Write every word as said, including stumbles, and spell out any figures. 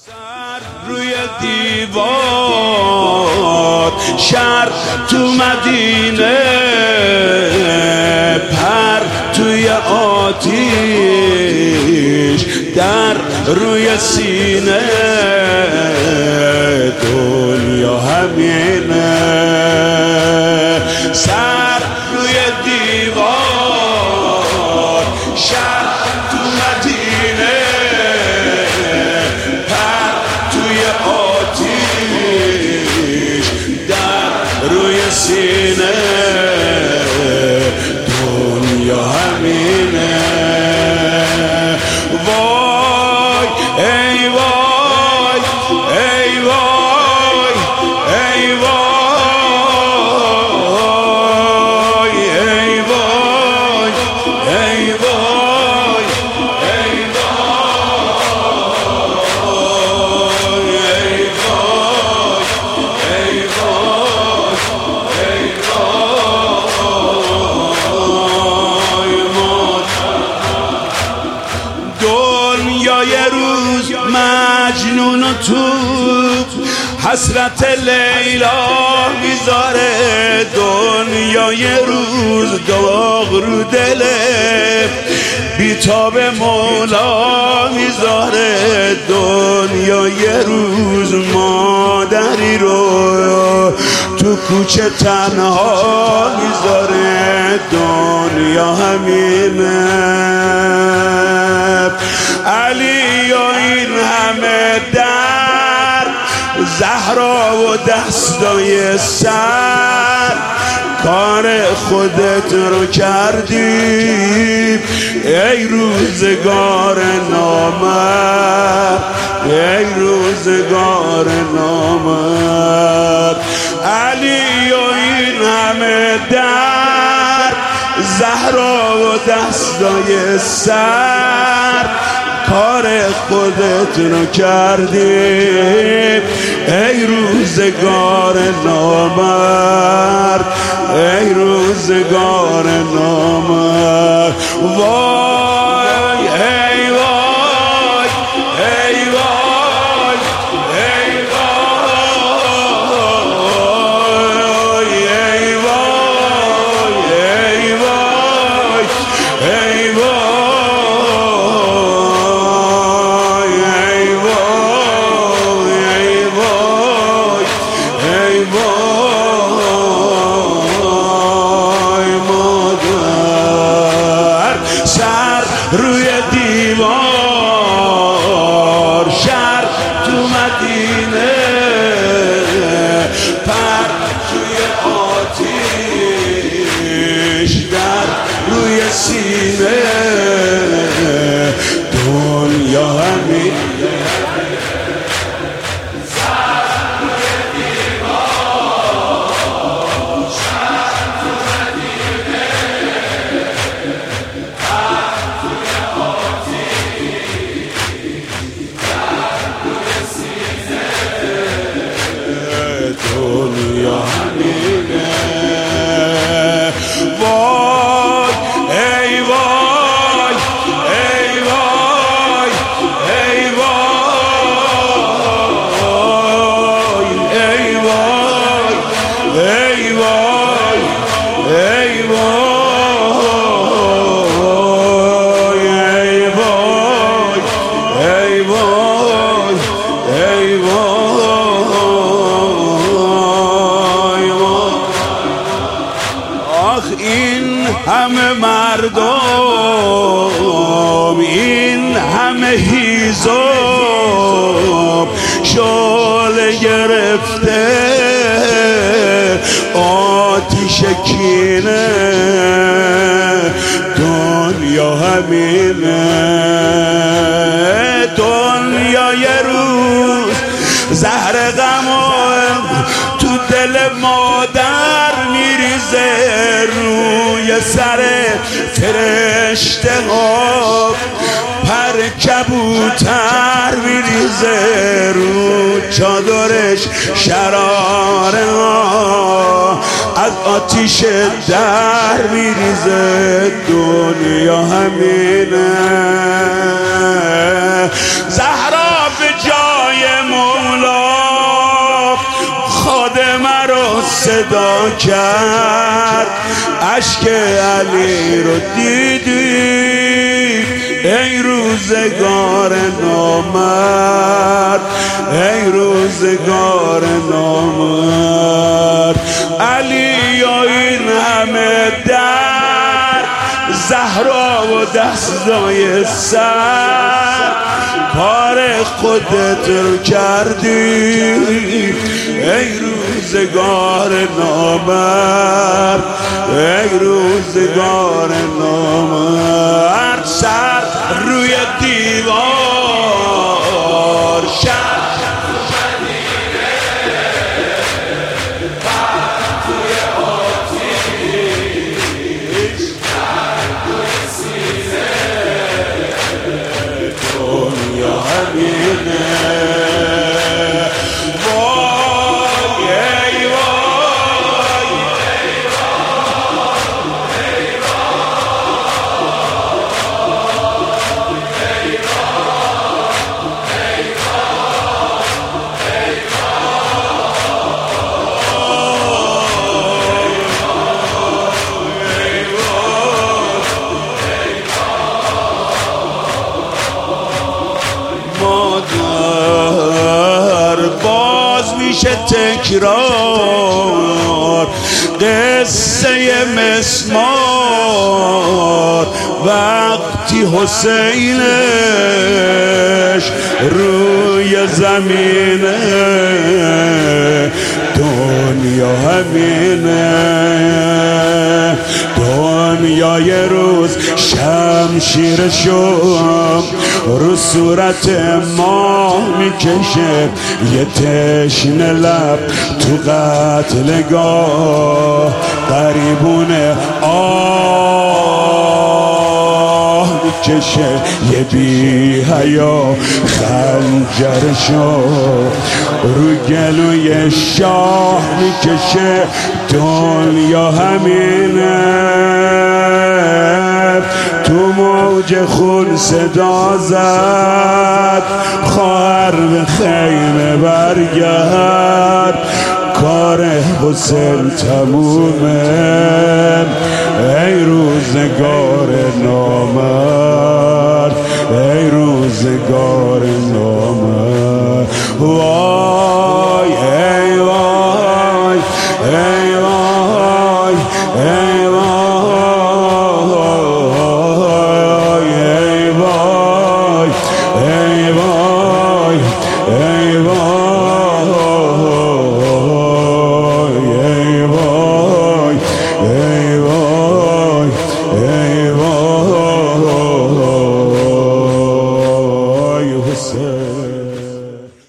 سر روی دیوار شهر تو مدینه، پر توی آتیش در روی سینه، دنیا همینه. سر روی دیوار شهر تو مدینه، پر توی آتیش در روی سینه، دنیا همینه. وای ای وای ای وای ای وای ای وای ای وای ای وای ای دنیا یه روز مجنون و تو حسرت لیلا میذاره، دنیا یه روز داغ رو دله بیتاب مولا میذاره، دنیا یه روز مادری رو تو کوچه تنها میذاره، دنیا همینه. علی و این همه در زهرا و دستای سر، کار خودت رو کردی ای روزگار نامرد، ای روزگار نامرد. علی و این همه در زهرا و دستای سر، کار خودت رو کردی ای روزگار نامرد، ای روزگار نامرد. وای ای وای ای وای ای وای ای وای ای وای ای روی دیوار شهر تو مدینه، پر توی آتیش در روی سینه، دنیا همینه. دنیا همینه. وای ای وای ای وای ای وای ای وای ای وای ای وای ای وای ای وای ای این همه مردم، این همه هیزم، شعله گرفته آتیش کینه، دنیا همینه. دنیا یه روز زهر غم تو دل مادر میریزه، روی سر فرشته ها پر کبوتر میریزه، رو چادرش شراره ها از آتیش در میریزه، دنیا همینه. زهرا به جای صدا کرد اشک علی رو دیدی ای روزگار نامرد ای روزگار نامرد علی یا این همه در زهرا و دستای سر کار خودت رو کردی ای روزگار نامرد ای روزگار نامرد سر روی دیوار شد تکرار قصه مسمار وقتی حسینش روی زمینه دنیا همینه دنیا یه روز شمشیرشو رو صورت ما میکشه یه تشنه لب تو قتلگاه قریبونه آه میکشه یه بی حیا خنجرشو رو گلوی شاه میکشه دنیا همینه تو موج خون صدا زد خواهر به خیمه برگرد کار حسین تمومه ای روزگار نامرد ای روزگار نامرد وای ای وای ای وای ای وای ای وای